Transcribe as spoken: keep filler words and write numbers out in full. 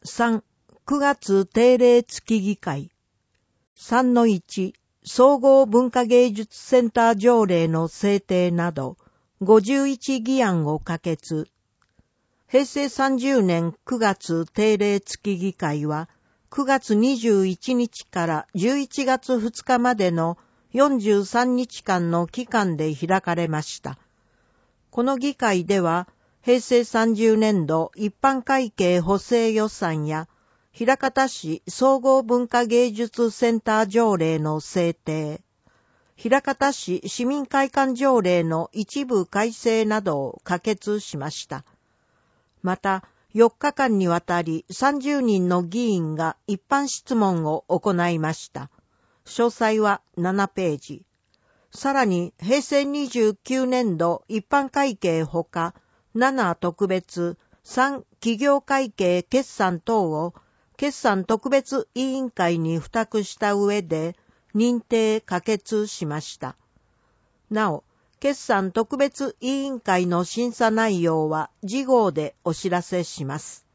さん、くがつ定例月議会。さんのいち、総合文化芸術センター条例の制定など、ごじゅういち議案を可決。へいせいさんじゅうねんくがつ定例月議会は、くがつにじゅういちにちからじゅういちがつふつかまでのよんじゅうさんにちかんの期間で開かれました。この議会では、へいせいさんじゅうねんど一般会計補正予算や、枚方市総合文化芸術センター条例の制定、枚方市市民会館条例の一部改正などを可決しました。また、よっかかんにわたりさんじゅうにんの議員が一般質問を行いました。詳細はななページ。さらに、へいせいにじゅうきゅうねんど一般会計ほか、なな特別、さん企業会計決算等を決算特別委員会に付託した上で認定可決しました。なお、決算特別委員会の審査内容は次号でお知らせします。